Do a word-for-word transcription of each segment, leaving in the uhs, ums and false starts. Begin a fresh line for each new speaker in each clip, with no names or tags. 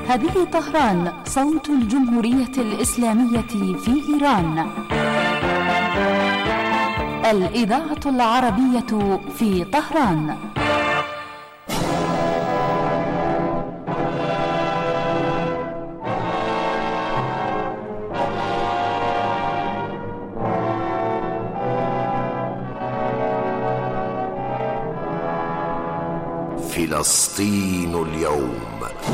هذه طهران، صوت الجمهورية الإسلامية في إيران. الإذاعة العربية في طهران.
فلسطين اليوم.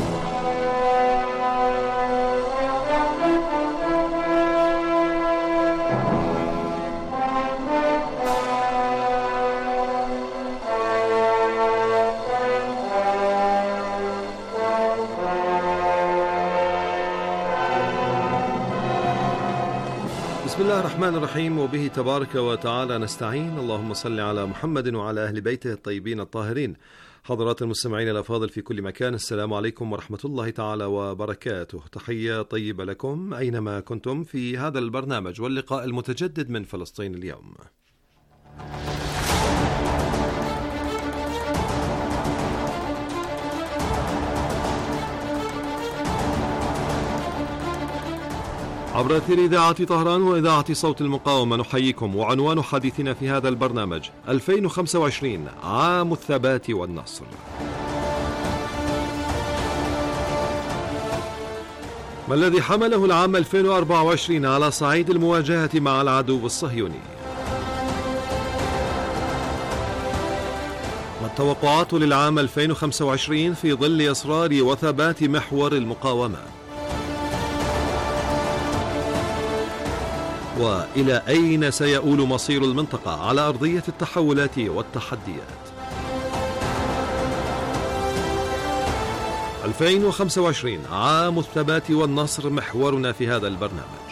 بسم الله الرحمن الرحيم، وبه تبارك وتعالى نستعين. اللهم صل على محمد وعلى أهل بيته الطيبين الطاهرين. حضرات المستمعين الأفاضل في كل مكان، السلام عليكم ورحمة الله تعالى وبركاته. تحية طيبة لكم أينما كنتم في هذا البرنامج واللقاء المتجدد من فلسطين اليوم. عبر أثير إذاعة طهران وإذاعة صوت المقاومة نحييكم، وعنوان حديثنا في هذا البرنامج ألفين وخمسة وعشرين عام الثبات والنصر. ما الذي حمله العام ألفين وأربعة وعشرين على صعيد المواجهة مع العدو الصهيوني؟ ما التوقعات للعام ألفين وخمسة وعشرين في ظل إصرار وثبات محور المقاومة؟ وإلى أين سيؤول مصير المنطقة على أرضية التحولات والتحديات؟ ألفين وخمسة وعشرين عام الثبات والنصر محورنا في هذا البرنامج.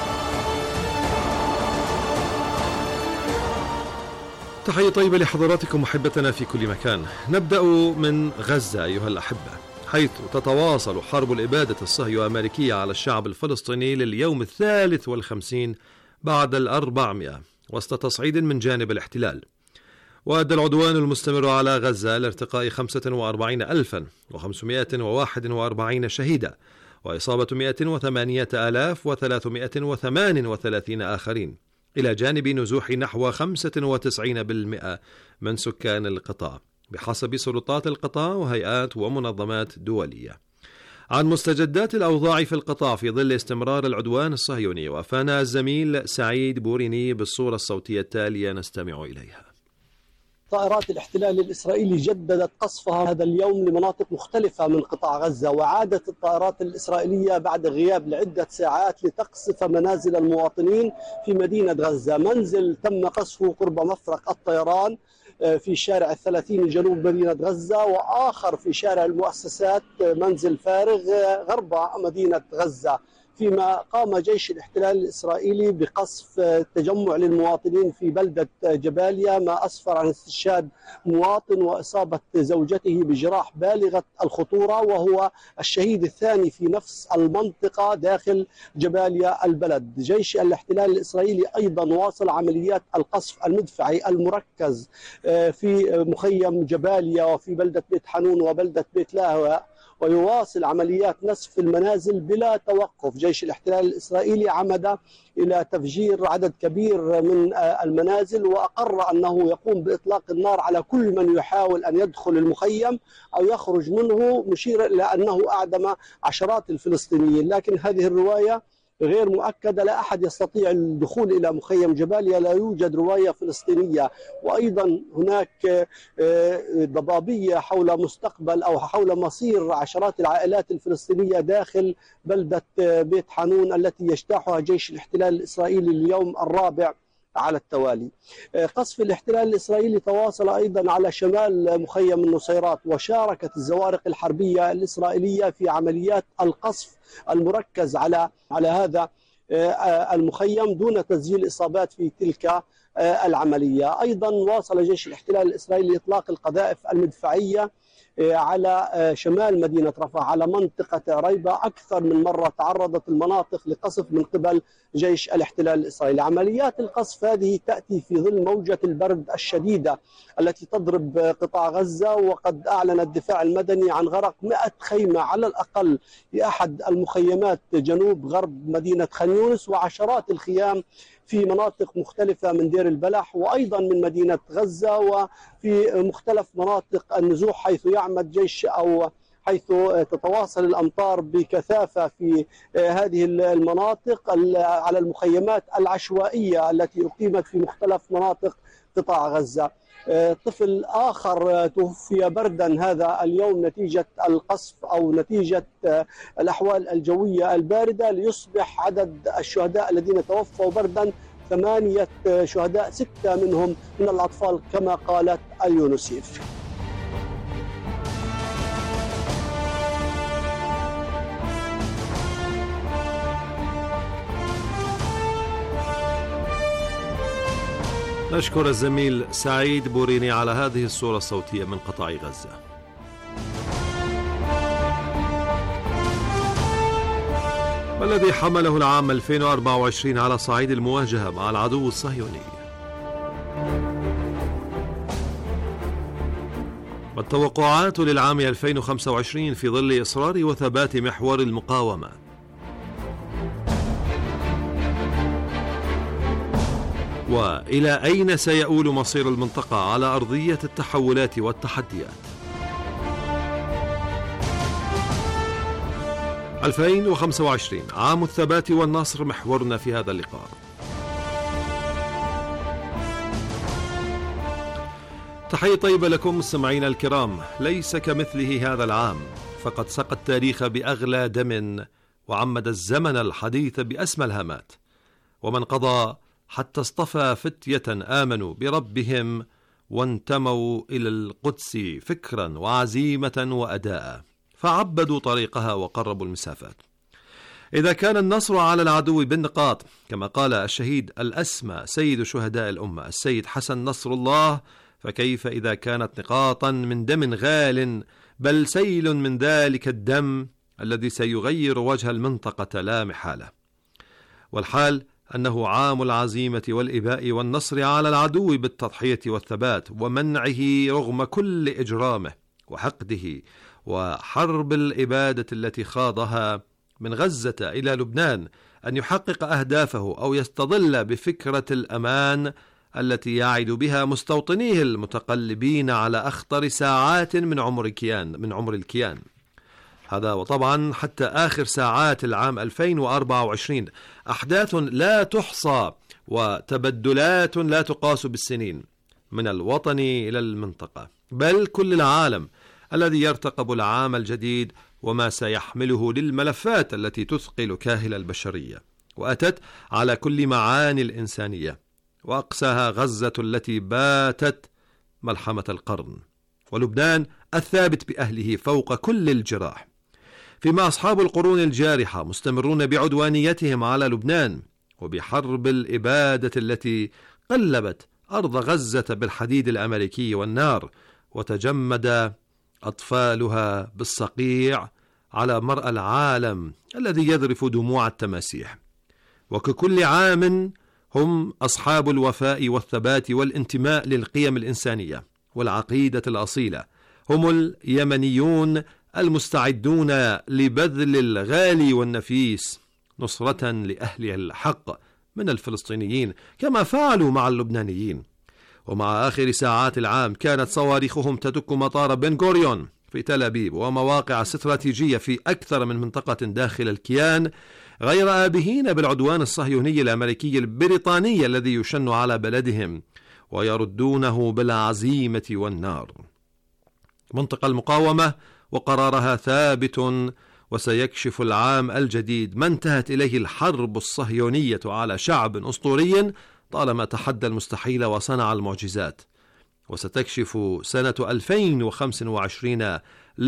تحية طيبة لحضراتكم محبتنا في كل مكان. نبدأ من غزة أيها الأحبة، حيث تتواصل حرب الإبادة الصهيو-أمريكية على الشعب الفلسطيني لليوم الثالث والخمسين بعد الأربعمائة وسط تصعيد من جانب الاحتلال. وأدى العدوان المستمر على غزة لارتقاء خمسة وأربعين ألفا وخمسمائة وواحد وأربعين شهيدا وإصابة مائة وثمانية آلاف وثلاثمائة وثمانية وثلاثين آخرين، إلى جانب نزوح نحو خمسة وتسعين بالمئة من سكان القطاع بحسب سلطات القطاع وهيئات ومنظمات دولية. عن مستجدات الأوضاع في القطاع في ظل استمرار العدوان الصهيوني وافانا الزميل سعيد بوريني بالصورة الصوتية التالية نستمع إليها.
طائرات الاحتلال الإسرائيلي جددت قصفها هذا اليوم لمناطق مختلفة من قطاع غزة، وعادت الطائرات الإسرائيلية بعد غياب لعدة ساعات لتقصف منازل المواطنين في مدينة غزة. منزل تم قصفه قرب مفرق الطيران في شارع الثلاثين جنوب مدينة غزة، وآخر في شارع المؤسسات منزل فارغ غرب مدينة غزة، فيما قام جيش الاحتلال الإسرائيلي بقصف تجمع للمواطنين في بلدة جباليا، ما أسفر عن استشهاد مواطن وإصابة زوجته بجراح بالغة الخطورة، وهو الشهيد الثاني في نفس المنطقة داخل جباليا البلد. جيش الاحتلال الإسرائيلي أيضا واصل عمليات القصف المدفعي المركز في مخيم جباليا وفي بلدة بيت حنون وبلدة بيت لاهوى، ويواصل عمليات نسف المنازل بلا توقف. جيش الاحتلال الإسرائيلي عمد إلى تفجير عدد كبير من المنازل، وأقر أنه يقوم بإطلاق النار على كل من يحاول أن يدخل المخيم أو يخرج منه، مشيرا إلى أنه أعدم عشرات الفلسطينيين. لكن هذه الرواية غير مؤكدة، لا أحد يستطيع الدخول إلى مخيم جباليا، لا يوجد رواية فلسطينية. وأيضا هناك ضبابية حول مستقبل أو حول مصير عشرات العائلات الفلسطينية داخل بلدة بيت حنون التي يجتاحها جيش الاحتلال الإسرائيلي اليوم الرابع على التوالي. قصف الاحتلال الإسرائيلي تواصل أيضا على شمال مخيم النصيرات، وشاركت الزوارق الحربية الإسرائيلية في عمليات القصف المركز على على هذا المخيم دون تسجيل إصابات في تلك العملية. أيضا واصل جيش الاحتلال الإسرائيلي إطلاق القذائف المدفعية على شمال مدينة رفح، على منطقة عريبة. أكثر من مرة تعرضت المناطق لقصف من قبل جيش الاحتلال الإسرائيلي. عمليات القصف هذه تأتي في ظل موجة البرد الشديدة التي تضرب قطاع غزة، وقد أعلن الدفاع المدني عن غرق مئة خيمة على الأقل في أحد المخيمات جنوب غرب مدينة خان يونس، وعشرات الخيام في مناطق مختلفة من دير البلح وأيضا من مدينة غزة، وفي مختلف مناطق النزوح حيث يعمد جيش أو حيث تتواصل الأمطار بكثافة في هذه المناطق على المخيمات العشوائية التي أقيمت في مختلف مناطق قطاع غزة. طفل آخر توفي بردا هذا اليوم نتيجة القصف أو نتيجة الأحوال الجوية الباردة، ليصبح عدد الشهداء الذين توفوا بردا ثمانية شهداء، ستة منهم من الأطفال كما قالت اليونسيف.
نشكر الزميل سعيد بوريني على هذه الصورة الصوتية من قطاع غزة. ما الذي حمله العام ألفين وأربعة وعشرين على صعيد المواجهة مع العدو الصهيوني؟ والتوقعات للعام ألفين وخمسة وعشرين في ظل إصرار وثبات محور المقاومة. وإلى أين سيؤول مصير المنطقة على أرضية التحولات والتحديات؟ ألفين وخمسة وعشرين عام الثبات والنصر محورنا في هذا اللقاء. تحية طيبة لكم مستمعينا الكرام. ليس كمثله هذا العام، فقد سقى التاريخ بأغلى دم وعمد الزمن الحديث بأسمى الهامات، ومن قضى حتى اصطفى فتية آمنوا بربهم وانتموا إلى القدس فكرا وعزيمة وأداء، فعبدوا طريقها وقربوا المسافات. إذا كان النصر على العدو بالنقاط كما قال الشهيد الأسمى سيد شهداء الأمة السيد حسن نصر الله، فكيف إذا كانت نقاطا من دم غال، بل سيل من ذلك الدم الذي سيغير وجه المنطقة لا محالة. والحال أنه عام العزيمة والإباء والنصر على العدو بالتضحية والثبات ومنعه رغم كل إجرامه وحقده وحرب الإبادة التي خاضها من غزة إلى لبنان، أن يحقق أهدافه أو يستظل بفكرة الأمان التي يعد بها مستوطنيه المتقلبين على أخطر ساعات من عمر الكيان من عمر الكيان هذا. وطبعا حتى آخر ساعات العام ألفين وأربعة وعشرين أحداث لا تحصى وتبدلات لا تقاس بالسنين، من الوطن إلى المنطقة بل كل العالم الذي يرتقب العام الجديد وما سيحمله للملفات التي تثقل كاهل البشرية، وأتت على كل معاني الإنسانية، وأقساها غزة التي باتت ملحمة القرن، ولبنان الثابت بأهله فوق كل الجراح. فيما أصحاب القرون الجارحة مستمرون بعدوانيتهم على لبنان وبحرب الإبادة التي قلبت أرض غزة بالحديد الأمريكي والنار، وتجمد أطفالها بالصقيع على مرأى العالم الذي يذرف دموع التماسيح. وككل عام هم أصحاب الوفاء والثبات والانتماء للقيم الإنسانية والعقيدة الأصيلة، هم اليمنيون المستعدون لبذل الغالي والنفيس نصرة لأهل الحق من الفلسطينيين كما فعلوا مع اللبنانيين. ومع آخر ساعات العام كانت صواريخهم تدك مطار بن غوريون في تل أبيب ومواقع استراتيجية في أكثر من منطقة داخل الكيان، غير آبهين بالعدوان الصهيوني الأمريكي البريطاني الذي يشن على بلدهم، ويردونه بالعزيمة والنار. منطقة المقاومة وقرارها ثابت، وسيكشف العام الجديد ما انتهت إليه الحرب الصهيونية على شعب أسطوري طالما تحدى المستحيل وصنع المعجزات. وستكشف سنة ألفين وخمسة وعشرين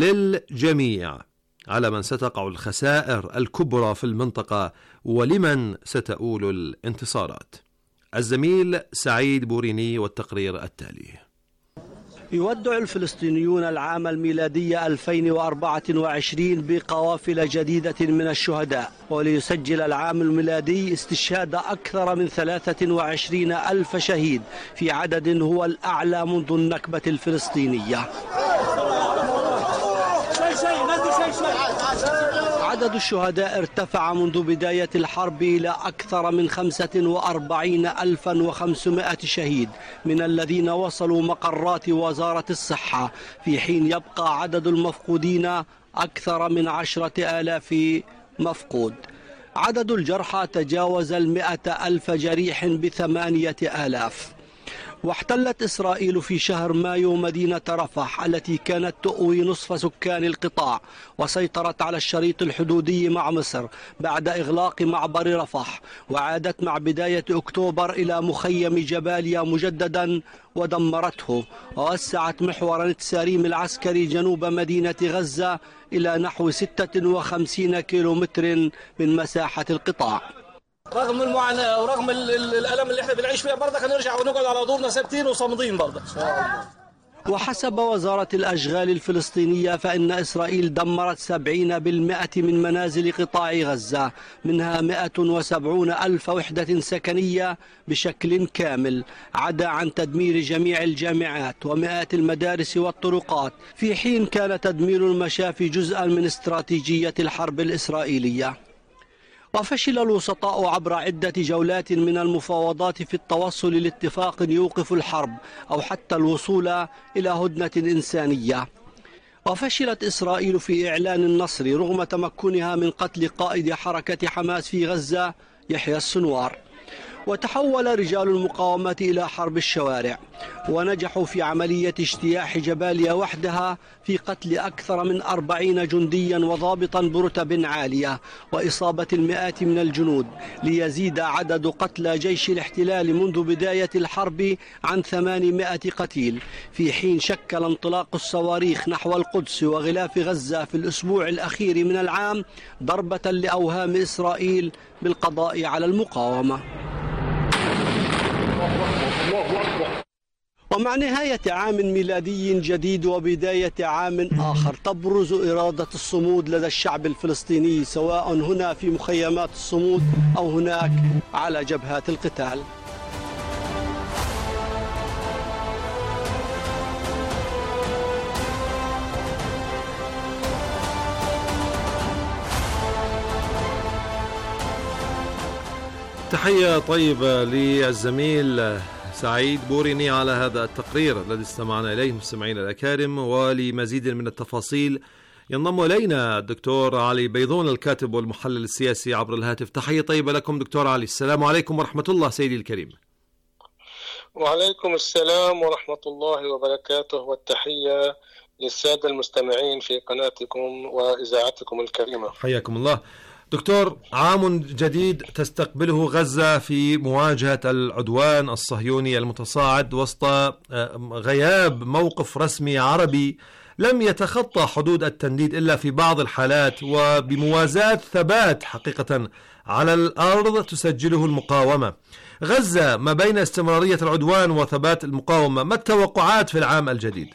للجميع على من ستقع الخسائر الكبرى في المنطقة ولمن ستؤول الانتصارات. الزميل سعيد بوريني والتقرير التالي.
يودع الفلسطينيون العام الميلادي ألفين وأربعة وعشرين بقوافل جديدة من الشهداء، وليسجل العام الميلادي استشهاد أكثر من ثلاثة وعشرين ألف شهيد في عدد هو الأعلى منذ النكبة الفلسطينية. عدد الشهداء ارتفع منذ بداية الحرب إلى أكثر من خمسة وأربعين ألفا وخمسمائة شهيد من الذين وصلوا مقرات وزارة الصحة، في حين يبقى عدد المفقودين أكثر من عشرة آلاف مفقود. عدد الجرحى تجاوز المئة ألف جريح بثمانية آلاف. واحتلت إسرائيل في شهر مايو مدينة رفح التي كانت تؤوي نصف سكان القطاع، وسيطرت على الشريط الحدودي مع مصر بعد إغلاق معبر رفح، وعادت مع بداية أكتوبر إلى مخيم جباليا مجددا ودمرته، ووسعت محور التساريم العسكري جنوب مدينة غزة إلى نحو ستة وخمسين كيلومتر من مساحة القطاع.
رغم المعاناة ورغم الألم اللي احنا بنعيش فيها برضك هنرجع ونقعد على دورنا ثابتين وصامدين برضك.
وحسب وزارة الأشغال الفلسطينية فإن إسرائيل دمرت سبعين بالمئة من منازل قطاع غزة، منها مئة وسبعون ألف وحدة سكنية بشكل كامل، عدا عن تدمير جميع الجامعات ومئات المدارس والطرقات، في حين كان تدمير المشافي جزءا من استراتيجية الحرب الإسرائيلية. وفشل الوسطاء عبر عدة جولات من المفاوضات في التوصل لاتفاق يوقف الحرب أو حتى الوصول إلى هدنة إنسانية. وفشلت إسرائيل في إعلان النصر رغم تمكنها من قتل قائد حركة حماس في غزة يحيى السنوار. وتحول رجال المقاومة إلى حرب الشوارع، ونجحوا في عملية اجتياح جباليا وحدها في قتل أكثر من أربعين جنديا وضابطا برتب عالية وإصابة المئات من الجنود، ليزيد عدد قتلى جيش الاحتلال منذ بداية الحرب عن ثمانمائة قتيل، في حين شكل انطلاق الصواريخ نحو القدس وغلاف غزة في الأسبوع الأخير من العام ضربة لأوهام إسرائيل بالقضاء على المقاومة. ومع نهاية عام ميلادي جديد وبداية عام آخر تبرز إرادة الصمود لدى الشعب الفلسطيني، سواء هنا في مخيمات الصمود أو هناك على جبهات القتال.
تحية طيبة للزميل سعيد بوريني على هذا التقرير الذي استمعنا إليه مستمعينا الأكارم. ولمزيد من التفاصيل ينضم إلينا الدكتور علي بيضون الكاتب والمحلل السياسي عبر الهاتف. تحية طيبة لكم دكتور علي. السلام عليكم ورحمة الله سيدي الكريم.
وعليكم السلام ورحمة الله وبركاته، والتحية للسادة المستمعين في قناتكم وإذاعتكم الكريمة.
حياكم الله دكتور. عام جديد تستقبله غزة في مواجهة العدوان الصهيوني المتصاعد وسط غياب موقف رسمي عربي لم يتخطى حدود التنديد إلا في بعض الحالات، وبموازاة ثبات حقيقة على الأرض تسجله المقاومة. غزة ما بين استمرارية العدوان وثبات المقاومة، ما التوقعات في العام الجديد؟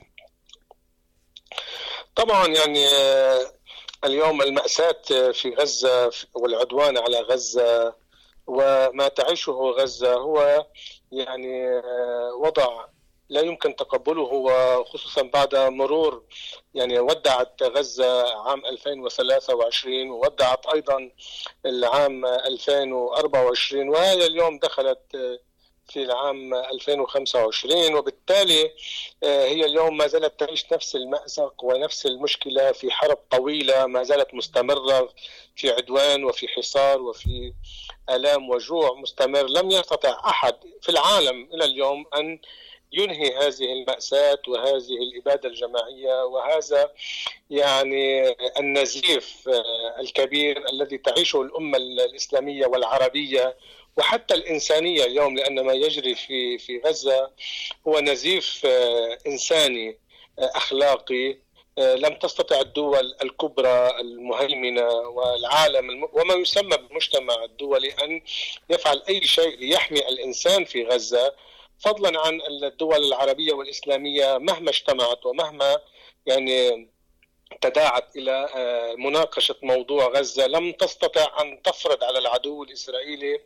طبعا يعني اليوم المأساة في غزة والعدوان على غزة وما تعيشه غزة هو يعني وضع لا يمكن تقبله، وخصوصا بعد مرور يعني ودعت غزة عام ألفين وثلاثة وعشرين وودعت أيضا العام ألفين وأربعة وعشرين، وهي اليوم دخلت في العام ألفين وخمسة وعشرين، وبالتالي هي اليوم ما زالت تعيش نفس المأزق ونفس المشكلة في حرب طويلة ما زالت مستمرة، في عدوان وفي حصار وفي آلام وجوع مستمر. لم يستطع أحد في العالم إلى اليوم أن ينهي هذه المأساة وهذه الإبادة الجماعية وهذا يعني النزيف الكبير الذي تعيشه الأمة الإسلامية والعربية وحتى الإنسانية اليوم، لأن ما يجري في في غزة هو نزيف إنساني أخلاقي. لم تستطع الدول الكبرى المهيمنة والعالم وما يسمى بالمجتمع الدولي أن يفعل أي شيء ليحمي الإنسان في غزة، فضلا عن الدول العربية والإسلامية مهما اجتمعت ومهما يعني تداعت إلى مناقشة موضوع غزة لم تستطع أن تفرض على العدو الإسرائيلي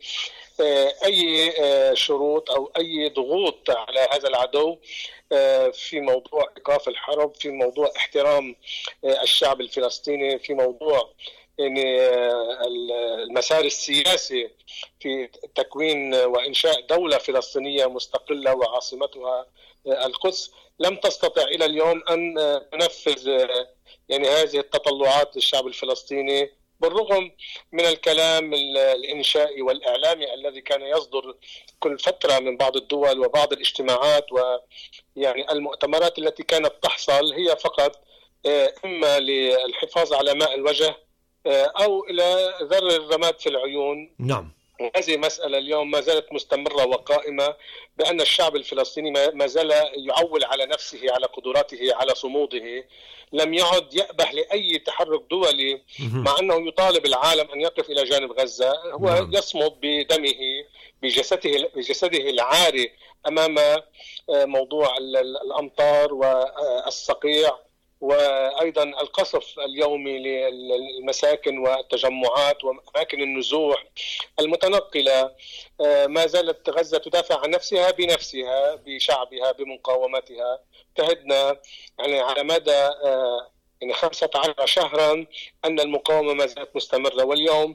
أي شروط أو أي ضغوط على هذا العدو في موضوع إيقاف الحرب، في موضوع احترام الشعب الفلسطيني، في موضوع يعني المسار السياسي في تكوين وإنشاء دولة فلسطينية مستقلة وعاصمتها القدس. لم تستطع إلى اليوم أن تنفذ يعني هذه التطلعات للشعب الفلسطيني، بالرغم من الكلام الإنشائي والإعلامي الذي كان يصدر كل فترة من بعض الدول وبعض الاجتماعات ويعني المؤتمرات التي كانت تحصل هي فقط إما للحفاظ على ماء الوجه أو إلى ذر الرماد في العيون.
نعم.
هذه مسألة اليوم ما زالت مستمرة وقائمة، بأن الشعب الفلسطيني ما زال يعول على نفسه، على قدراته، على صموده، لم يعد يأبه لأي تحرك دولي، مع أنه يطالب العالم أن يقف إلى جانب غزة. هو يصمد بدمه بجسده, بجسده العاري أمام موضوع الأمطار والصقيع وأيضا القصف اليومي للمساكن والتجمعات وأماكن النزوح المتنقلة. ما زالت غزة تدافع عن نفسها بنفسها، بشعبها، بمقاومتها. شهدنا يعني على مدى يعني خمسة عشر شهرا أن المقاومة ما زالت مستمرة، واليوم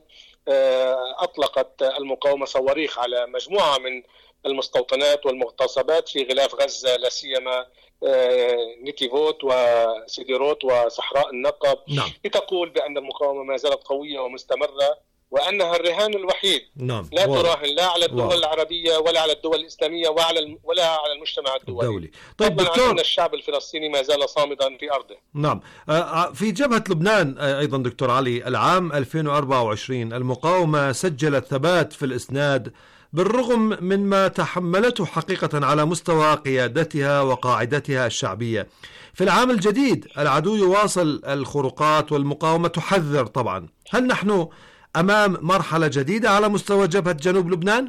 أطلقت المقاومة صواريخ على مجموعة من المستوطنات والمغتصبات في غلاف غزة، لا سيما نيتيفوت وسيديروت وصحراء النقب.
نعم.
لتقول بأن المقاومة ما زالت قوية ومستمرة، وأنها الرهان الوحيد.
نعم.
لا تراهن لا على الدول واو. العربية ولا على الدول الإسلامية وعلى ولا على المجتمع الدولي. الدولي.
طيب دكتور،
أن الشعب الفلسطيني ما زال صامدا في أرضه.
نعم. في جبهة لبنان أيضا دكتور علي، العام ألفين وأربعة وعشرين المقاومة سجلت ثبات في الإسناد بالرغم من ما تحملته حقيقة على مستوى قيادتها وقاعدتها الشعبية. في العام الجديد العدو يواصل الخروقات والمقاومة تحذر طبعا. هل نحن أمام مرحلة جديدة على مستوى جبهة جنوب لبنان؟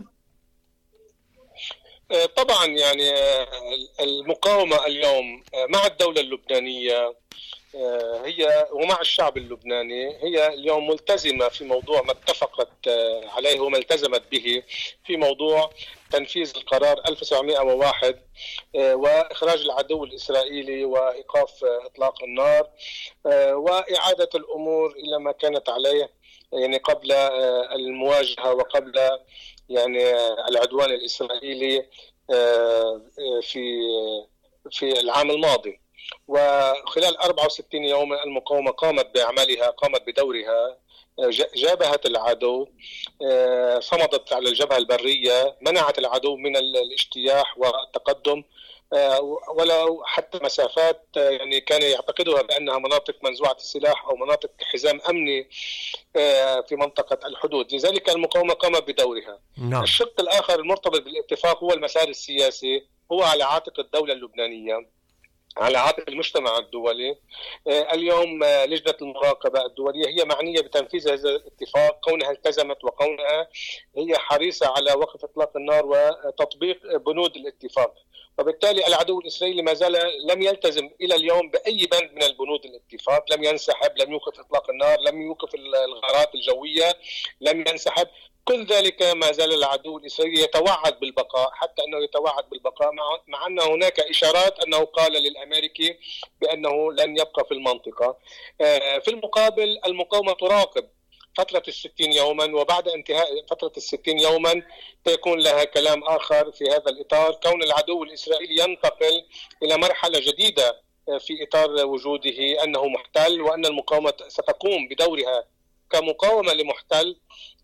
طبعا يعني المقاومة اليوم مع الدولة اللبنانية هي ومع الشعب اللبناني هي اليوم ملتزمة في موضوع ما اتفقت عليه وما التزمت به في موضوع تنفيذ القرار ألف وتسعمائة وواحد وإخراج العدو الإسرائيلي وإيقاف إطلاق النار وإعادة الأمور إلى ما كانت عليه يعني قبل المواجهة وقبل يعني العدوان الإسرائيلي في في العام الماضي. وخلال أربعة وستين يوما المقاومة قامت بأعمالها، قامت بدورها، جابهت العدو، صمدت على الجبهة البرية، منعت العدو من الاجتياح والتقدم ولو حتى مسافات يعني كان يعتقدها بأنها مناطق منزوعة السلاح أو مناطق حزام أمني في منطقة الحدود. لذلك المقاومة قامت بدورها.
نعم.
الشق الآخر المرتبط بالاتفاق هو المسار السياسي، هو على عاتق الدولة اللبنانية، على عاتق المجتمع الدولي. اليوم لجنة المراقبة الدولية هي معنية بتنفيذ هذا الاتفاق، كونها التزمت وكونها هي حريصة على وقف إطلاق النار وتطبيق بنود الاتفاق. وبالتالي العدو الإسرائيلي ما زال لم يلتزم إلى اليوم بأي بند من البنود الاتفاق، لم ينسحب، لم يوقف إطلاق النار، لم يوقف الغارات الجوية، لم ينسحب. كل ذلك ما زال العدو الإسرائيلي يتوعد بالبقاء، حتى أنه يتوعد بالبقاء مع, مع أن هناك إشارات أنه قال للأمريكي بأنه لن يبقى في المنطقة. في المقابل المقاومة تراقب فترة الستين يوما، وبعد انتهاء فترة الستين يوما سيكون لها كلام آخر في هذا الإطار، كون العدو الإسرائيلي ينتقل إلى مرحلة جديدة في إطار وجوده أنه محتل، وأن المقاومة ستقوم بدورها كمقاومة لمحتل،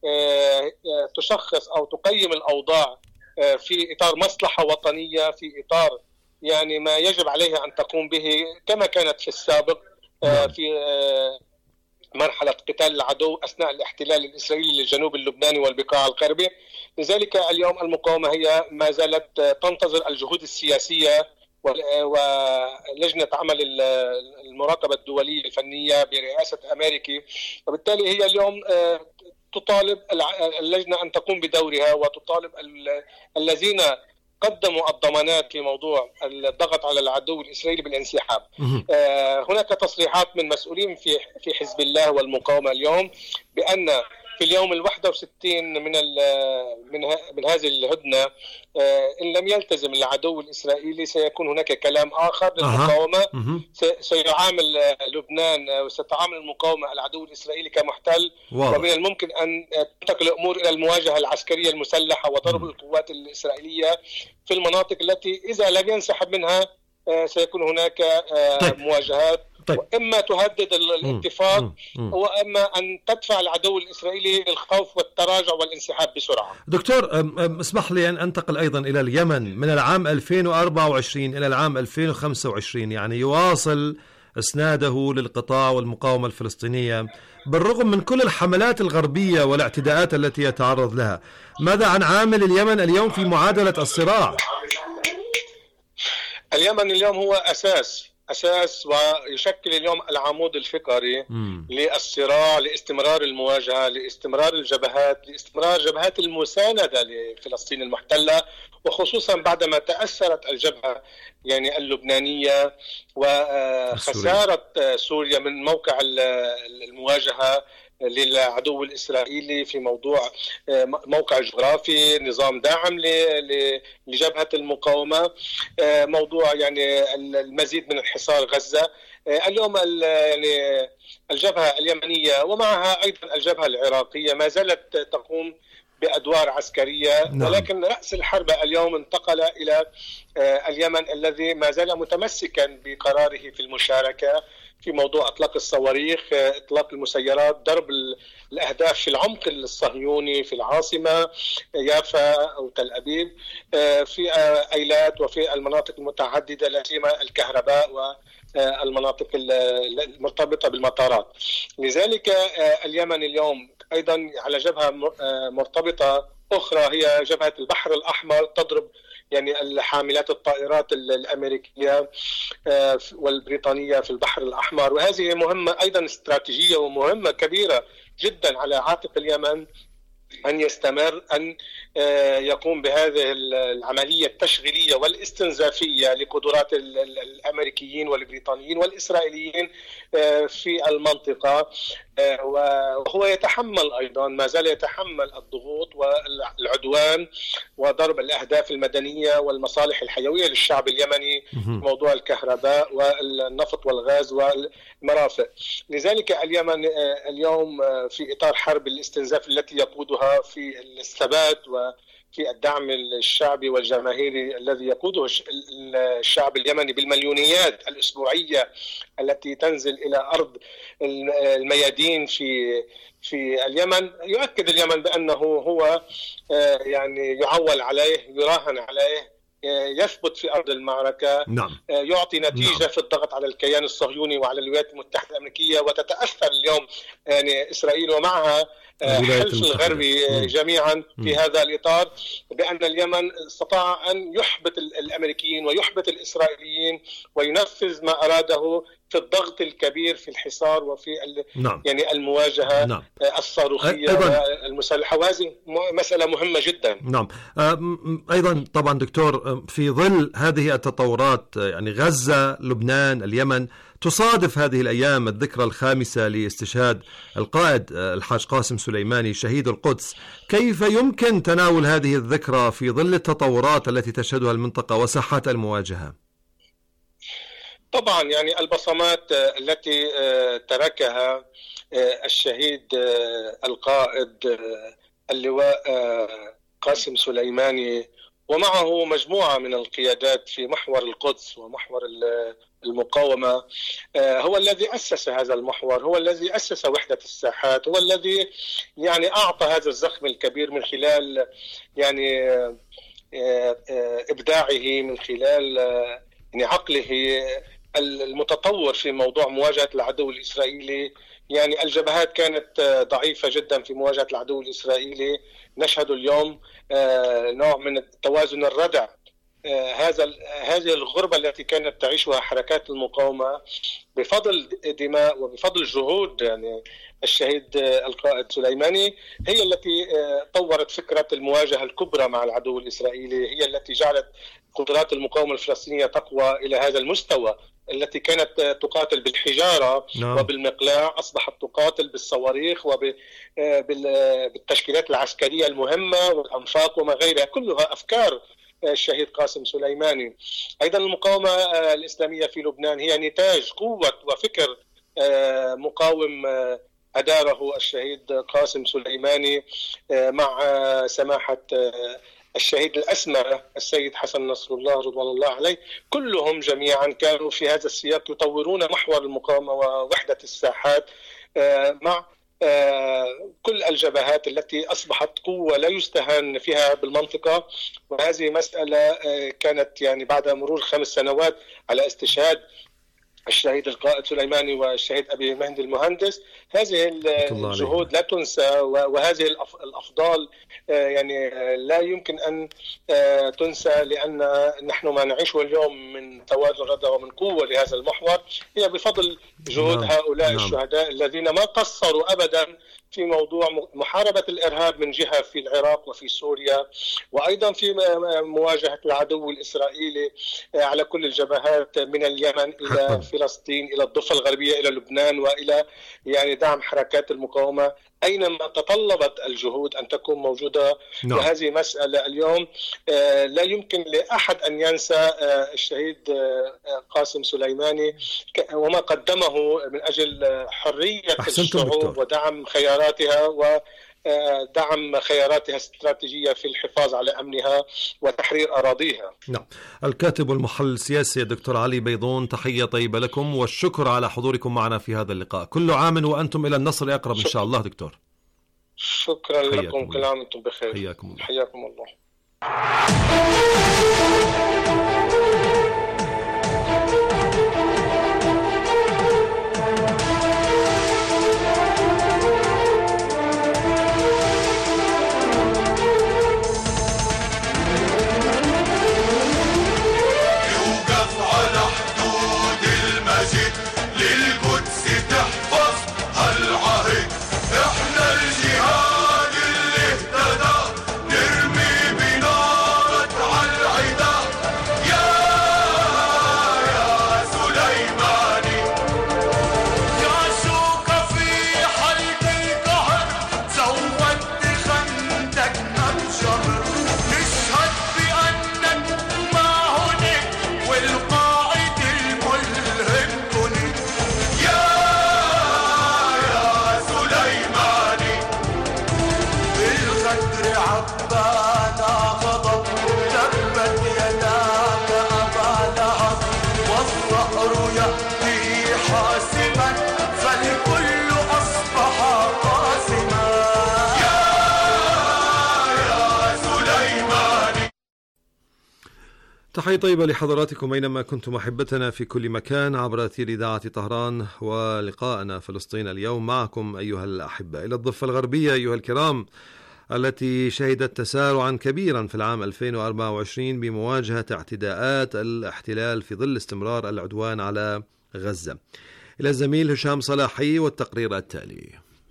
تشخص أو تقيم الأوضاع في إطار مصلحة وطنية، في إطار يعني ما يجب عليها أن تقوم به كما كانت في السابق في مرحلة قتال العدو أثناء الاحتلال الإسرائيلي للجنوب اللبناني والبقاع الغربي. لذلك اليوم المقاومة هي ما زالت تنتظر الجهود السياسية ولجنة عمل المراقبة الدولية الفنية برئاسة أمريكي، وبالتالي هي اليوم تطالب اللجنة أن تقوم بدورها، وتطالب الذين قدموا الضمانات في موضوع الضغط على العدو الإسرائيلي بالانسحاب. هناك تصريحات من مسؤولين في في حزب الله والمقاومة اليوم بأن في اليوم الواحد وستين من من من هذه الهدنة إن لم يلتزم العدو الإسرائيلي سيكون هناك كلام آخر للمقاومة. أه. سيعامل لبنان وستعامل المقاومة العدو الإسرائيلي كمحتل، ومن الممكن أن تنتقل الأمور إلى المواجهة العسكرية المسلحة وضرب القوات الإسرائيلية في المناطق التي إذا لم ينسحب منها سيكون هناك طيب. مواجهات. طيب. وإما تهدد الاتفاق وإما أن تدفع العدو الإسرائيلي للخوف والتراجع والانسحاب بسرعة.
دكتور اسمح لي أن أنتقل أيضا إلى اليمن. من العام ألفين وأربعة وعشرين إلى العام ألفين وخمسة وعشرين يعني يواصل إسناده للقطاع والمقاومة الفلسطينية بالرغم من كل الحملات الغربية والاعتداءات التي يتعرض لها. ماذا عن عامل اليمن اليوم في معادلة الصراع؟
اليمن اليوم هو أساس أساس ويشكل اليوم العمود الفقري مم. للصراع، لاستمرار المواجهة، لاستمرار الجبهات، لاستمرار جبهات المساندة لفلسطين المحتلة، وخصوصا بعدما تأثرت الجبهة يعني اللبنانية وخسارة سوريا من موقع المواجهة للعدو الإسرائيلي في موضوع موقع جغرافي، نظام داعم لجبهة المقاومة، موضوع يعني المزيد من انحصار غزة. اليوم يعني الجبهة اليمنية ومعها أيضا الجبهة العراقية ما زالت تقوم بأدوار عسكرية. نعم. ولكن رأس الحرب اليوم انتقل إلى اليمن الذي ما زال متمسكا بقراره في المشاركة في موضوع إطلاق الصواريخ، إطلاق المسيرات، ضرب الأهداف في العمق الصهيوني في العاصمة يافا أو تل أبيب، في أيلات وفي المناطق المتعددة لا سيما الكهرباء والمناطق المرتبطة بالمطارات. لذلك اليمن اليوم أيضا على جبهة مرتبطة أخرى هي جبهة البحر الأحمر، تضرب يعني الحاملات الطائرات الأمريكية والبريطانية في البحر الأحمر، وهذه مهمة أيضا استراتيجية ومهمة كبيرة جدا على عاتق اليمن أن يستمر، أن يقوم بهذه العملية التشغيلية والاستنزافية لقدرات الأمريكيين والبريطانيين والإسرائيليين في المنطقة. وهو يتحمل أيضا ما زال يتحمل الضغوط والعدوان وضرب الأهداف المدنية والمصالح الحيوية للشعب اليمني، موضوع الكهرباء والنفط والغاز والمرافق. لذلك اليمن اليوم في إطار حرب الاستنزاف التي يقودها في الثبات وفي الدعم الشعبي والجماهيري الذي يقوده الشعب اليمني بالمليونيات الأسبوعية التي تنزل إلى أرض الميادين في في اليمن، يؤكد اليمن بأنه هو يعني يعول عليه، يراهن عليه، يثبت في أرض المعركة. نعم. يعطي نتيجة. نعم. في الضغط على الكيان الصهيوني وعلى الولايات المتحدة الأمريكية، وتتأثر اليوم يعني إسرائيل ومعها الحلف الغربي جميعا في هذا الإطار بأن اليمن استطاع أن يحبط الأمريكيين ويحبط الإسرائيليين وينفذ ما أراده في الضغط الكبير في الحصار وفي نعم. يعني المواجهة نعم. الصاروخية والمسلحة، وهذه مسألة مهمة جدا.
نعم. أيضا طبعا دكتور في ظل هذه التطورات يعني غزة، لبنان، اليمن، تصادف هذه الأيام الذكرى الخامسة لاستشهاد القائد الحاج قاسم سليماني شهيد القدس. كيف يمكن تناول هذه الذكرى في ظل التطورات التي تشهدها المنطقة وساحات المواجهة؟
طبعا يعني البصمات التي تركها الشهيد القائد اللواء قاسم سليماني ومعه مجموعة من القيادات في محور القدس ومحور المقاومة، هو الذي أسس هذا المحور، هو الذي أسس وحدة الساحات، هو الذي يعني أعطى هذا الزخم الكبير من خلال يعني إبداعه، من خلال يعني عقله المتطور في موضوع مواجهة العدو الإسرائيلي. يعني الجبهات كانت ضعيفة جدا في مواجهة العدو الإسرائيلي، نشهد اليوم نوع من التوازن الردع هذا هذه الغربة التي كانت تعيشها حركات المقاومة بفضل دماء وبفضل جهود يعني الشهيد القائد سليماني، هي التي طورت فكرة المواجهة الكبرى مع العدو الإسرائيلي، هي التي جعلت قدرات المقاومة الفلسطينية تقوى إلى هذا المستوى. التي كانت تقاتل بالحجارة نعم. وبالمقلاع أصبحت تقاتل بالصواريخ وبالتشكيلات العسكرية المهمة والأنفاق وما غيرها، كلها أفكار الشهيد قاسم سليماني. أيضا المقاومة الإسلامية في لبنان هي نتاج قوة وفكر مقاوم أداره الشهيد قاسم سليماني مع سماحة الشهيد الأسمى السيد حسن نصر الله رضوان الله عليه. كلهم جميعا كانوا في هذا السياق يطورون محور المقاومة ووحدة الساحات مع كل الجبهات التي أصبحت قوة لا يستهان فيها بالمنطقة. وهذه مسألة كانت يعني بعد مرور خمس سنوات على استشهاد الشهيد القائد سليماني والشهيد أبي مهدي المهندس، هذه الجهود لا تنسى، وهذه الأفضال يعني لا يمكن أن تنسى، لأن نحن ما نعيشه اليوم من توازن ردى ومن قوة لهذا المحور هي بفضل جهود نعم. هؤلاء نعم. الشهداء الذين ما قصروا أبدا في موضوع محاربة الإرهاب من جهة في العراق وفي سوريا، وأيضا في مواجهة العدو الإسرائيلي على كل الجبهات من اليمن إلى فلسطين إلى الضفة الغربية إلى لبنان وإلى يعني دعم حركات المقاومة أينما تطلبت الجهود أن تكون موجودة. نعم. وهذه مسألة اليوم لا يمكن لأحد أن ينسى الشهيد قاسم سليماني وما قدمه من أجل حرية الشعوب ودعم خياراتها ودعم خياراتها الاستراتيجية في الحفاظ على أمنها وتحرير أراضيها.
نعم. الكاتب والمحلل السياسي الدكتور علي بيضون، تحية طيبة لكم والشكر على حضوركم معنا في هذا اللقاء. كل عام وأنتم إلى النصر أقرب إن شاء الله دكتور.
شكرا لكم، كل عام وأنتم بخير.
حياكم الله.
حياكم الله.
تحية طيبة لحضراتكم أينما كنتم أحبتنا في كل مكان عبر أثير إذاعة طهران، ولقاءنا فلسطين اليوم معكم أيها الأحبة إلى الضفة الغربية أيها الكرام، التي شهدت تسارعا كبيرا في العام ألفين وأربعة وعشرين بمواجهة اعتداءات الاحتلال في ظل استمرار العدوان على غزة. إلى الزميل هشام صلاحي والتقرير التالي.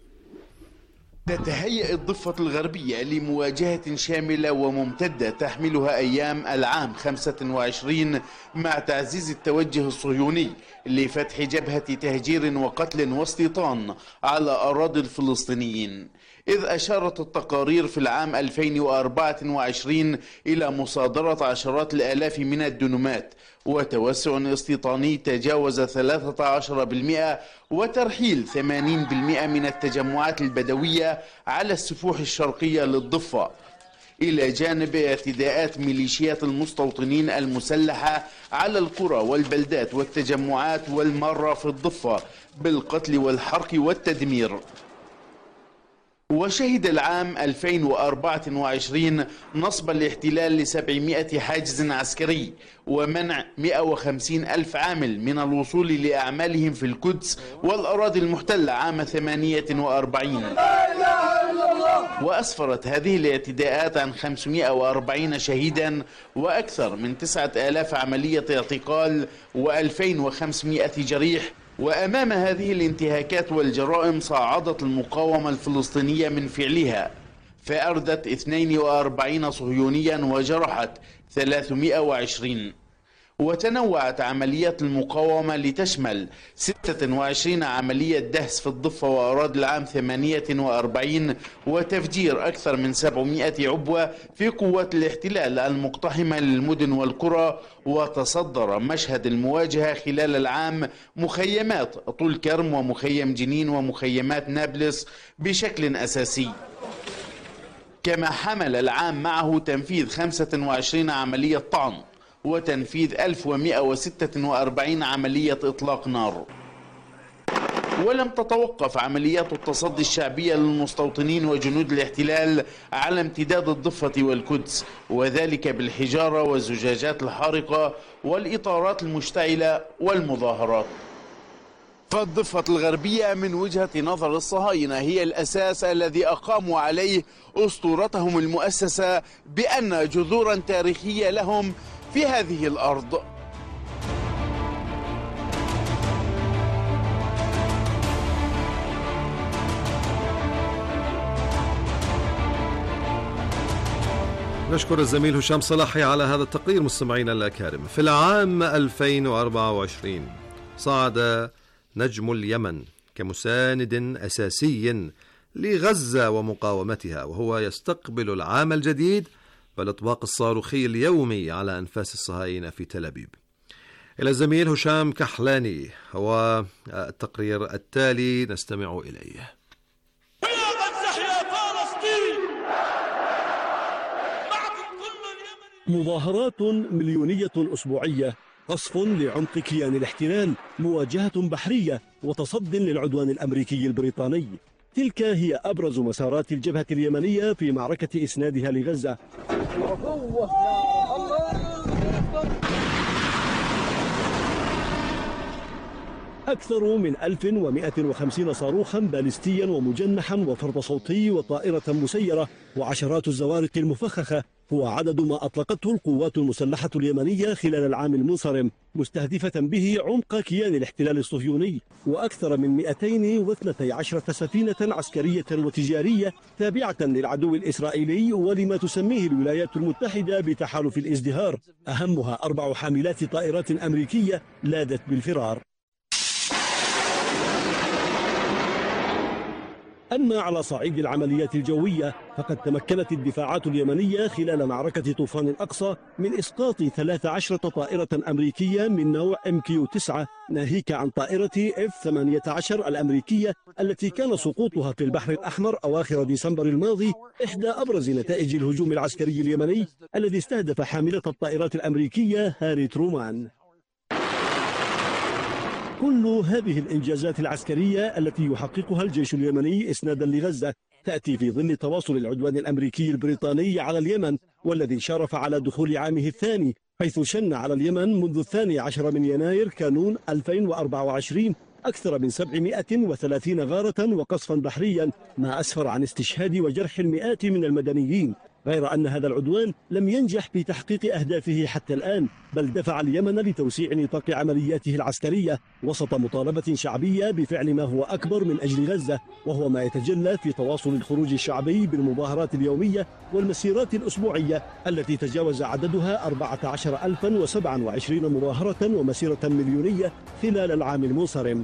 تتهيأ الضفة الغربية لمواجهة شاملة وممتدة تحملها أيام العام خمسة وعشرين مع تعزيز التوجه الصهيوني لفتح جبهة تهجير وقتل واستيطان على أراضي الفلسطينيين، إذ أشارت التقارير في العام ألفين وأربعة وعشرين إلى مصادرة عشرات الآلاف من الدنومات وتوسع استيطاني تجاوز ثلاثة عشر بالمئة وترحيل ثمانين بالمئة من التجمعات البدوية على السفوح الشرقية للضفة، إلى جانب اعتداءات ميليشيات المستوطنين المسلحة على القرى والبلدات والتجمعات والمارة في الضفة بالقتل والحرق والتدمير. وشهد العام ألفين وأربعة وعشرين نصب الاحتلال لسبعمائة حاجز عسكري ومنع مئة وخمسين ألف عامل من الوصول لأعمالهم في القدس والأراضي المحتلة عام ثمانية وأربعين. لا إله إلا الله وأسفرت هذه الاعتداءات عن خمسمائة وأربعين شهيدا وأكثر من تسعة آلاف عملية اعتقال وألفين وخمسمائة جريح. وأمام هذه الانتهاكات والجرائم صاعدت المقاومة الفلسطينية من فعلها، فأردت اثنين وأربعين صهيونيا وجرحت ثلاثمائة وعشرين. وتنوعت عمليات المقاومة لتشمل ستة وعشرين عملية دهس في الضفة وأراضي العام ثمانية وأربعين، وتفجير أكثر من سبعمائة عبوة في قوات الاحتلال المقتحمة للمدن والقرى. وتصدر مشهد المواجهة خلال العام مخيمات طول كرم ومخيم جنين ومخيمات نابلس بشكل أساسي، كما حمل العام معه تنفيذ خمسة وعشرين عملية طعن وتنفيذ ألف ومائة وستة وأربعين عملية إطلاق نار. ولم تتوقف عمليات التصدي الشعبية للمستوطنين وجنود الاحتلال على امتداد الضفة والقدس، وذلك بالحجارة والزجاجات الحارقة والإطارات المشتعلة والمظاهرات. فالضفة الغربية من وجهة نظر الصهاينة هي الأساس الذي أقاموا عليه أسطورتهم المؤسسة بأن جذورا تاريخية لهم في هذه الأرض.
نشكر الزميل هشام صلاحي على هذا التقرير. مستمعينا الأكارم، في العام ألفين وأربعة وعشرين صعد نجم اليمن كمساند أساسي لغزة ومقاومتها، وهو يستقبل العام الجديد بالإطباق الصاروخي اليومي على أنفاس الصهاينة في تل أبيب. إلى الزميل هشام كحلاني والتقرير التالي نستمع إليه.
مظاهرات مليونية أسبوعية، قصف لعمق كيان الاحتلال، مواجهة بحرية، وتصد للعدوان الأمريكي البريطاني. تلك هي أبرز مسارات الجبهة اليمنية في معركة إسنادها لغزة. أكثر من ألف ومائة وخمسين صاروخا باليستيا ومجنحا وفرد صوتي وطائرة مسيرة وعشرات الزوارق المفخخة هو عدد ما أطلقته القوات المسلحة اليمنية خلال العام المنصرم، مستهدفة به عمق كيان الاحتلال الصهيوني، وأكثر من مئتين واثنتي عشرة سفينة عسكرية وتجارية تابعة للعدو الإسرائيلي ولما تسميه الولايات المتحدة بتحالف الازدهار، أهمها أربع حاملات طائرات أمريكية لاذت بالفرار. أما على صعيد العمليات الجوية فقد تمكنت الدفاعات اليمنية خلال معركة طوفان الأقصى من إسقاط ثلاث عشرة طائرة أمريكية من نوع إم كيو تسعة، ناهيك عن طائرة إف ثمانية عشر الأمريكية التي كان سقوطها في البحر الأحمر أواخر ديسمبر الماضي إحدى أبرز نتائج الهجوم العسكري اليمني الذي استهدف حاملة الطائرات الأمريكية هاري ترومان. كل هذه الإنجازات العسكرية التي يحققها الجيش اليمني إسنادا لغزة تأتي في ظل تواصل العدوان الأمريكي البريطاني على اليمن، والذي شرف على دخول عامه الثاني، حيث شن على اليمن منذ الثاني عشر من يناير كانون ألفين وأربعة وعشرين أكثر من سبعمائة وثلاثين غارة وقصفا بحريا، ما أسفر عن استشهاد وجرح المئات من المدنيين. غير أن هذا العدوان لم ينجح في تحقيق أهدافه حتى الآن، بل دفع اليمن لتوسيع نطاق عملياته العسكرية وسط مطالبة شعبية بفعل ما هو أكبر من أجل غزة، وهو ما يتجلى في تواصل الخروج الشعبي بالمظاهرات اليومية والمسيرات الأسبوعية التي تجاوز عددها أربعة عشر ألفا وسبعة وعشرين مظاهرة ومسيرة مليونية خلال العام المنصرم.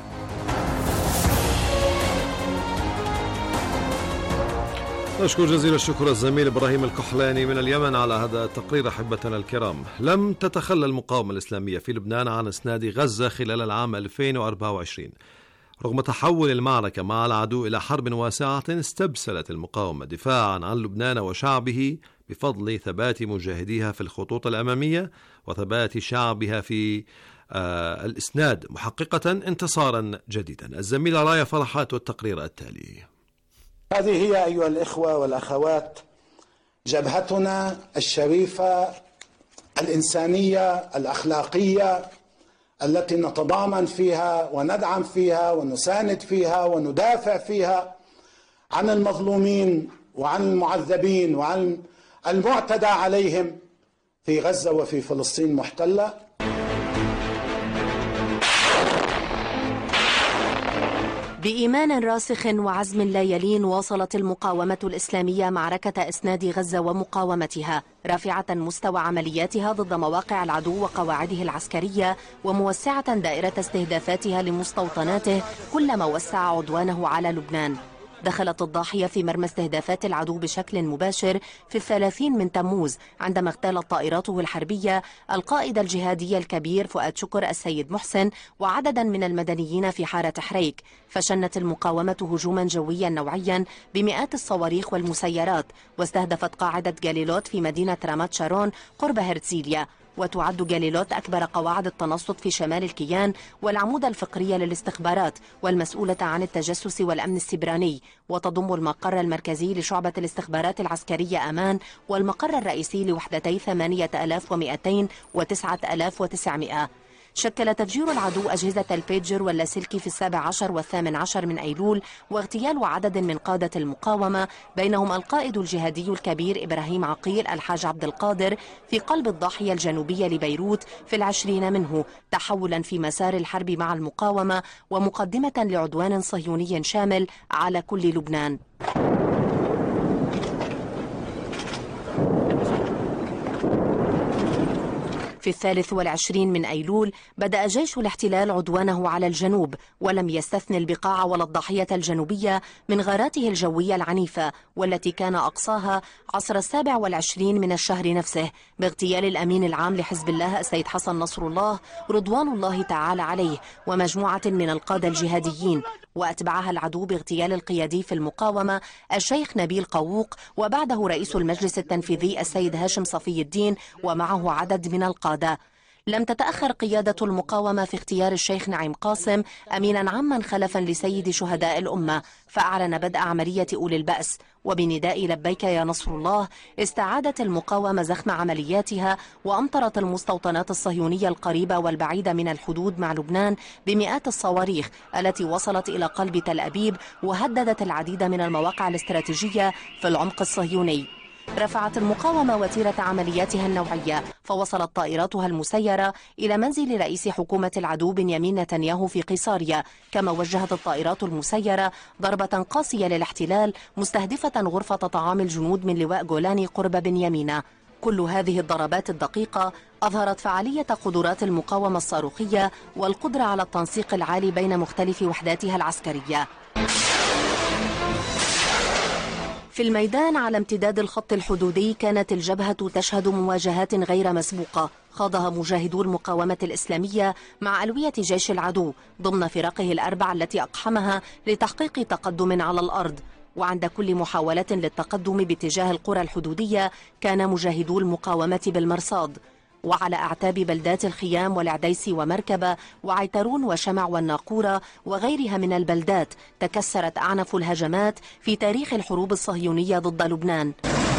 أشكر جزيل الشكر الزميل إبراهيم الكحلاني من اليمن على هذا التقرير. أحبتنا الكرام، لم تتخلى المقاومة الإسلامية في لبنان عن إسناد غزة خلال العام ألفين وأربعة وعشرين. رغم تحول المعركة مع العدو إلى حرب واسعة، استبسلت المقاومة دفاعا عن لبنان وشعبه بفضل ثبات مجاهديها في الخطوط الأمامية وثبات شعبها في آه الإسناد، محققة انتصارا جديدا. الزميل رايا فرحات والتقرير التالي.
هذه هي أيها الإخوة والأخوات جبهتنا الشريفة الإنسانية الأخلاقية التي نتضامن فيها وندعم فيها ونساند فيها وندافع فيها عن المظلومين وعن المعذبين وعن المعتدى عليهم في غزة وفي فلسطين المحتلة.
بإيمان راسخ وعزم لا يلين واصلت المقاومة الإسلامية معركة إسناد غزة ومقاومتها، رافعة مستوى عملياتها ضد مواقع العدو وقواعده العسكرية، وموسعة دائرة استهدافاتها لمستوطناته كلما وسع عدوانه على لبنان. دخلت الضاحية في مرمى استهدافات العدو بشكل مباشر في الثلاثين من تموز عندما اغتالت طائراته الحربية القائد الجهادي الكبير فؤاد شكر السيد محسن وعددا من المدنيين في حارة حريك. فشنت المقاومة هجوما جويا نوعيا بمئات الصواريخ والمسيرات، واستهدفت قاعدة جاليلوت في مدينة رامات شارون قرب هرتزيليا. وتعد جاليلوت أكبر قواعد التنصت في شمال الكيان والعمود الفقري للاستخبارات والمسؤولة عن التجسس والأمن السبراني، وتضم المقر المركزي لشعبة الاستخبارات العسكرية أمان والمقر الرئيسي لوحدتي ثمانية آلاف ومئتين وتسعة آلاف وتسعمئة. شكل تفجير العدو أجهزة البيجر واللاسلكي في السابع عشر والثامن عشر من أيلول، واغتيال عدد من قادة المقاومة بينهم القائد الجهادي الكبير إبراهيم عقيل الحاج عبد القادر في قلب الضاحية الجنوبية لبيروت في العشرين منه، تحولا في مسار الحرب مع المقاومة ومقدمة لعدوان صهيوني شامل على كل لبنان. في الثالث والعشرين من أيلول بدأ جيش الاحتلال عدوانه على الجنوب، ولم يستثن البقاع ولا الضاحية الجنوبية من غاراته الجوية العنيفة، والتي كان أقصاها عصر السابع والعشرين من الشهر نفسه باغتيال الأمين العام لحزب الله السيد حسن نصر الله رضوان الله تعالى عليه ومجموعة من القادة الجهاديين. وأتبعها العدو باغتيال القيادي في المقاومة الشيخ نبيل قووق، وبعده رئيس المجلس التنفيذي السيد هاشم صفي الدين ومعه عدد من القادة. لم تتأخر قيادة المقاومة في اختيار الشيخ نعيم قاسم أمينا عاما خلفا لسيد شهداء الأمة، فأعلن بدء عملية أولي البأس. وبنداء لبيك يا نصر الله استعادت المقاومة زخم عملياتها، وأمطرت المستوطنات الصهيونية القريبة والبعيدة من الحدود مع لبنان بمئات الصواريخ التي وصلت إلى قلب تل أبيب وهددت العديد من المواقع الاستراتيجية في العمق الصهيوني. رفعت المقاومة وتيرة عملياتها النوعية، فوصلت طائراتها المسيرة إلى منزل رئيس حكومة العدو بنيامين نتنياهو في قيصاريا، كما وجهت الطائرات المسيرة ضربة قاسية للاحتلال مستهدفة غرفة طعام الجنود من لواء جولاني قرب بنيامين. كل هذه الضربات الدقيقة أظهرت فعالية قدرات المقاومة الصاروخية والقدرة على التنسيق العالي بين مختلف وحداتها العسكرية. في الميدان على امتداد الخط الحدودي كانت الجبهة تشهد مواجهات غير مسبوقة خاضها مجاهدو المقاومة الإسلامية مع ألوية جيش العدو ضمن فرقه الأربع التي أقحمها لتحقيق تقدم على الأرض. وعند كل محاولة للتقدم باتجاه القرى الحدودية كان مجاهدو المقاومة بالمرصاد. وعلى أعتاب بلدات الخيام والعديس ومركبة وعيترون وشمع والناقورة وغيرها من البلدات تكسرت أعنف الهجمات في تاريخ الحروب الصهيونية ضد لبنان.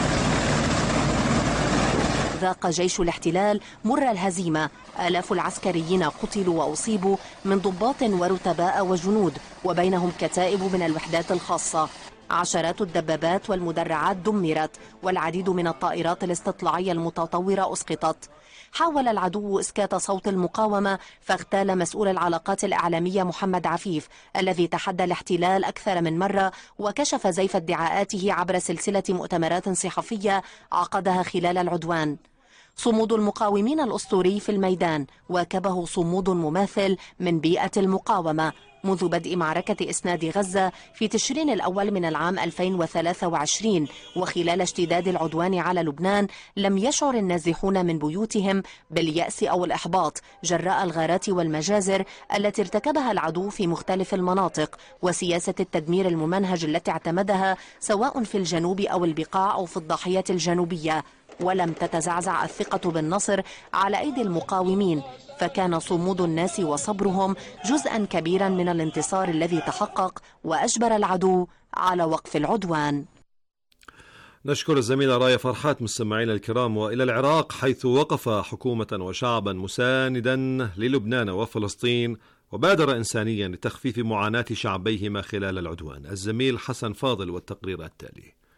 ذاق جيش الاحتلال مر الهزيمة، آلاف العسكريين قتلوا وأصيبوا من ضباط ورتباء وجنود، وبينهم كتائب من الوحدات الخاصة. عشرات الدبابات والمدرعات دمرت، والعديد من الطائرات الاستطلاعية المتطورة أسقطت. حاول العدو إسكات صوت المقاومة، فاغتال مسؤول العلاقات الإعلامية محمد عفيف الذي تحدى الاحتلال أكثر من مرة وكشف زيف ادعاءاته عبر سلسلة مؤتمرات صحفية عقدها خلال العدوان. صمود المقاومين الأسطوري في الميدان واكبه صمود مماثل من بيئة المقاومة منذ بدء معركة إسناد غزة في تشرين الأول من العام ألفين وثلاثة وعشرين. وخلال اشتداد العدوان على لبنان لم يشعر النازحون من بيوتهم باليأس أو الإحباط جراء الغارات والمجازر التي ارتكبها العدو في مختلف المناطق وسياسة التدمير الممنهج التي اعتمدها سواء في الجنوب أو البقاع أو في الضاحية الجنوبية. ولم تتزعزع الثقة بالنصر على أيدي المقاومين، فكان صمود الناس وصبرهم جزءا كبيرا من الانتصار الذي تحقق وأجبر العدو على وقف العدوان.
نشكر الزميلة راية فرحات. مستمعينا الكرام، وإلى العراق حيث وقف حكومة وشعبا مساندا للبنان وفلسطين وبادر إنسانيا لتخفيف معاناة شعبيهما خلال العدوان. الزميل حسن فاضل والتقرير التالي.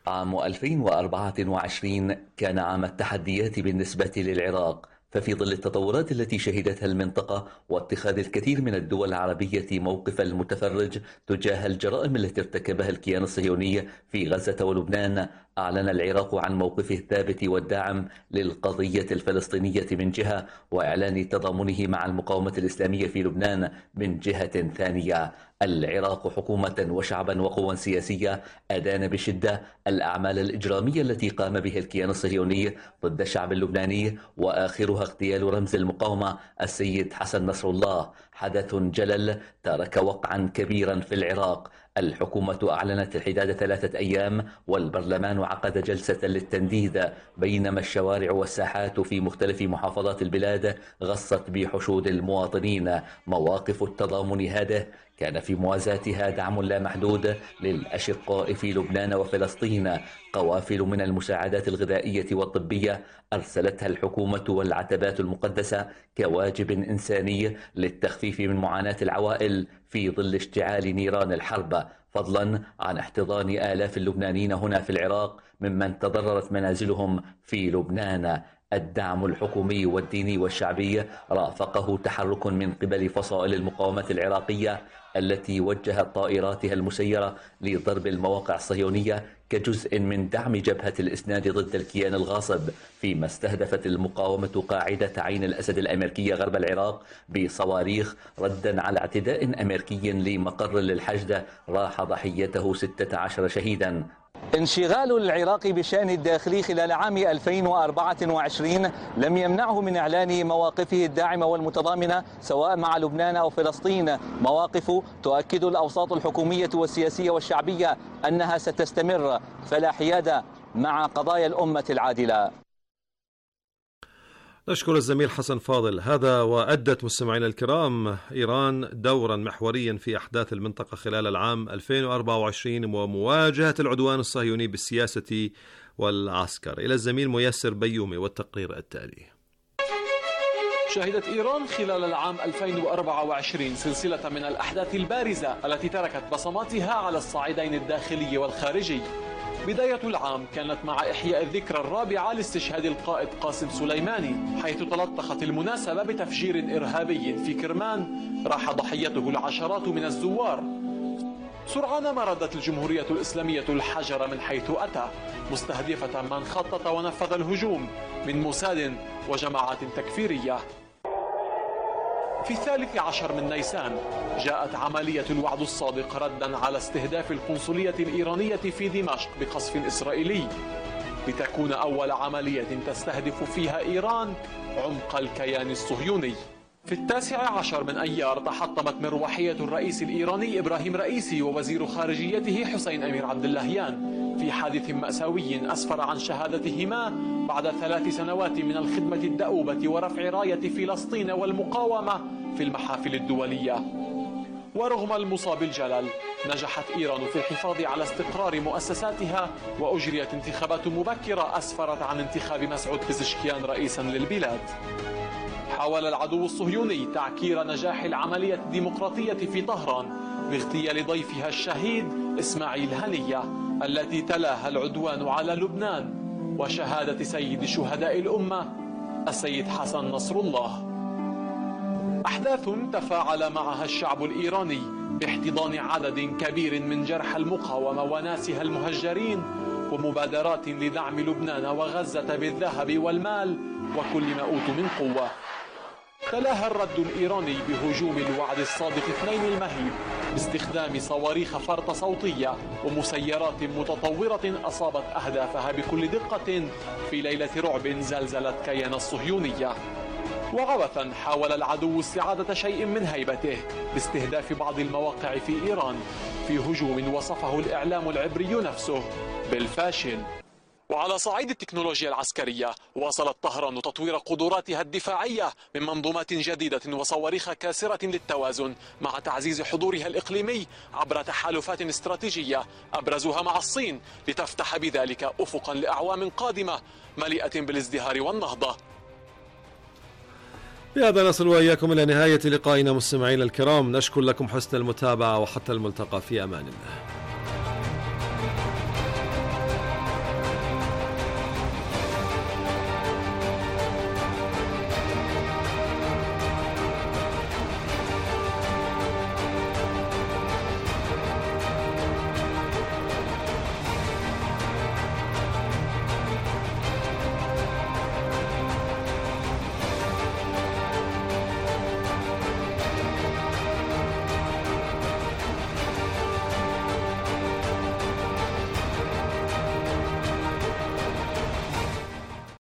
عام ألفين وأربعة وعشرين كان عام التحديات بالنسبة للعراق، ففي ظل التطورات التي شهدتها المنطقة واتخاذ الكثير من الدول العربية موقف المتفرج تجاه الجرائم التي ارتكبها الكيان الصهيوني في غزة ولبنان، أعلن العراق عن موقفه الثابت والداعم للقضية الفلسطينية من جهة، وإعلان تضامنه مع المقاومة الإسلامية في لبنان من جهة ثانية. العراق حكومة وشعبا وقوى سياسية أدان بشدة الأعمال الإجرامية التي قام بها الكيان الصهيوني ضد الشعب اللبناني، وآخرها اغتيال رمز المقاومة السيد حسن نصر الله، حدث جلل ترك وقعا كبيرا في العراق. الحكومة أعلنت الحداد ثلاثة أيام، والبرلمان عقد جلسة للتنديد، بينما الشوارع والساحات في مختلف محافظات البلاد غصت بحشود المواطنين. مواقف التضامن هذه كان في موازاتها دعم لا محدود للأشقاء في لبنان وفلسطين. قوافل من المساعدات الغذائية والطبية أرسلتها الحكومة والعتبات المقدسة كواجب إنساني للتخفيف من معاناة العوائل في ظل اشتعال نيران الحرب، فضلا عن احتضان آلاف اللبنانيين هنا في العراق ممن تضررت منازلهم في لبنان. الدعم الحكومي والديني والشعبي رافقه تحرك من قبل فصائل المقاومة العراقية التي وجهت طائراتها المسيرة لضرب المواقع الصهيونية كجزء من دعم جبهة الإسناد ضد الكيان الغاصب، فيما استهدفت المقاومة قاعدة عين الأسد الأمريكية غرب العراق بصواريخ ردا على اعتداء أمريكي لمقر للحشد راح ضحيته ستة عشر شهيدا.
انشغال العراق بشأن الداخلي خلال عام ألفين وأربعة وعشرين لم يمنعه من إعلان مواقفه الداعمة والمتضامنة سواء مع لبنان أو فلسطين، مواقف تؤكد الأوساط الحكومية والسياسية والشعبية أنها ستستمر فلا حياد مع قضايا الأمة العادلة.
نشكر الزميل حسن فاضل. هذا وأدت مستمعينا الكرام إيران دورا محوريا في أحداث المنطقة خلال العام ألفين وأربعة وعشرين ومواجهة العدوان الصهيوني بالسياسة والعسكر. إلى الزميل ميسر بيومي والتقرير التالي.
شهدت إيران خلال العام ألفين وأربعة وعشرين سلسلة من الأحداث البارزة التي تركت بصماتها على الصعيدين الداخلي والخارجي. بداية العام كانت مع إحياء الذكرى الرابعة لاستشهاد القائد قاسم سليماني، حيث تلطخت المناسبة بتفجير إرهابي في كرمان راح ضحيته العشرات من الزوار. سرعان ما ردت الجمهورية الإسلامية الحجر من حيث أتى، مستهدفة من خطط ونفذ الهجوم من موساد وجماعات تكفيرية. في الثالث عشر من نيسان جاءت عملية الوعد الصادق ردا على استهداف القنصلية الإيرانية في دمشق بقصف إسرائيلي، لتكون أول عملية تستهدف فيها إيران عمق الكيان الصهيوني. في التاسع عشر من أيار تحطمت مروحية الرئيس الإيراني إبراهيم رئيسي ووزير خارجيته حسين أمير عبد اللهيان في حادث مأساوي أسفر عن شهادتهما بعد ثلاث سنوات من الخدمة الدؤوبة ورفع راية فلسطين والمقاومة في المحافل الدولية. ورغم المصاب الجلل نجحت إيران في الحفاظ على استقرار مؤسساتها، وأجريت انتخابات مبكرة أسفرت عن انتخاب مسعود بزشكيان رئيسا للبلاد. حاول العدو الصهيوني تعكير نجاح العملية الديمقراطية في طهران باغتيال ضيفها الشهيد إسماعيل هنية التي تلاها العدوان على لبنان، وشهادة سيد شهداء الأمة السيد حسن نصر الله. أحداث تفاعل معها الشعب الإيراني باحتضان عدد كبير من جرحى المقاومة وناسها المهجرين، ومبادرات لدعم لبنان وغزة بالذهب والمال وكل ما أوتوا من قوة. تلاها الرد الإيراني بهجوم الوعد الصادق اثنين المهيب باستخدام صواريخ فرط صوتية ومسيرات متطورة أصابت أهدافها بكل دقة في ليلة رعب زلزلت كيان الصهيونية. وعبثا حاول العدو استعادة شيء من هيبته باستهداف بعض المواقع في إيران في هجوم وصفه الإعلام العبري نفسه بالفاشل. وعلى صعيد التكنولوجيا العسكرية واصلت طهران تطوير قدراتها الدفاعية من منظومات جديدة وصواريخ كاسرة للتوازن، مع تعزيز حضورها الإقليمي عبر تحالفات استراتيجية أبرزها مع الصين، لتفتح بذلك أفقا لأعوام قادمة مليئة بالازدهار والنهضة.
بهذا نصل وإياكم إلى نهاية لقائنا مستمعينا الكرام، نشكر لكم حسن المتابعة وحتى الملتقى في أمان الله.